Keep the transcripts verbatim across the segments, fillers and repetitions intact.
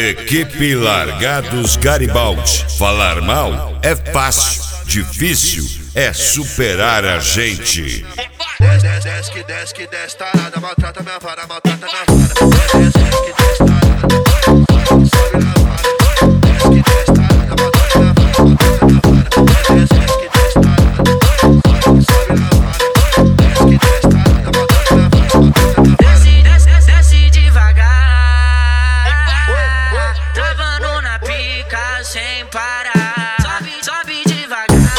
Equipe Largados Garibaldi. Falar mal é fácil, difícil é superar a gente. Desce, desce, que desce, que desce, tarada, maltrata minha vara, maltrata minha vara. Desce, desce, que desce, tarada, sobe na vara. Desce, que desce, tarada, maltrata minha vara, maltrata minha vara. Desce, desce, que desce, tarada, sobe na vara. Desce, que desce, tarada, maltrata minha vara, maltrata minha vara. Desce, desce, desce devagar, travando na pica sem parar. Sobe, sobe devagar,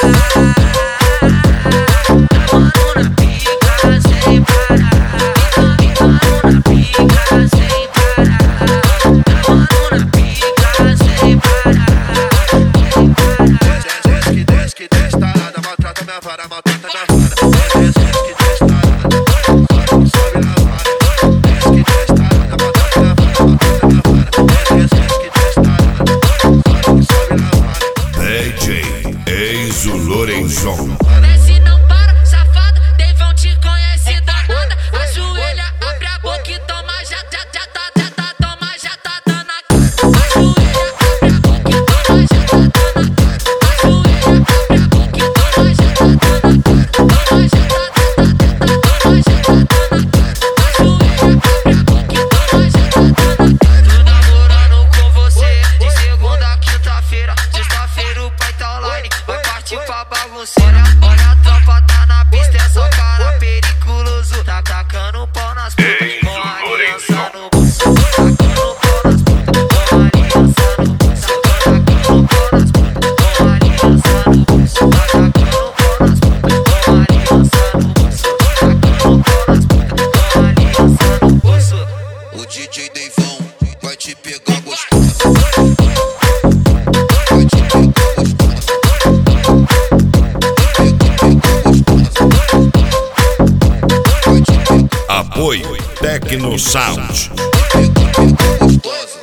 travando na pica sem parar. Ficando na pica sem parar, travando na pica sem parar. Desce, desce, que desce, que desce, tarada, maltrata minha vara, maltrata minha vara. Desce, desce, que desce, tarada, sobe na vara. Desce, que desce, tarada, maltrata minha vara, maltrata minha vara. Desce, desce, que desce, tarada, sobe na vara. D J Enzo Lorenzon. Desce, não para, safada, Deivão te conhece danada. Ajoelha, abre a boca e toma, já, já, já tá, já tá, toma, já tá dando a cara. Ajoelha, abre a boca e toma, já tá dando a cara. Ajoelha, abre a boca e toma, já tá dando a cara. Toma, já tá, toma, já tá dando a cara. Ajoelha, abre a boca e toma, já tá dando a cara. Tô namorando com você de segunda a quinta-feira. Sexta-feira o pai tá online, vai partir pra bagunceira. Olha a tropa, tá na pista, é só cara periculoso. Tá tacando pau nas putas, com a aliança no bolso. Tacando pau nas putas, com a aliança no bolso. Tacando pau nas putas, com a aliança no bolso. Tacando pau nas putas, com a aliança no bolso. Tacando pau nas putas, com a aliança no bolso. O D J Deivão vai te pegar gostosa. Vai te pegar gostosa. Apoio Tecno Sound. Pega, pega gostosa.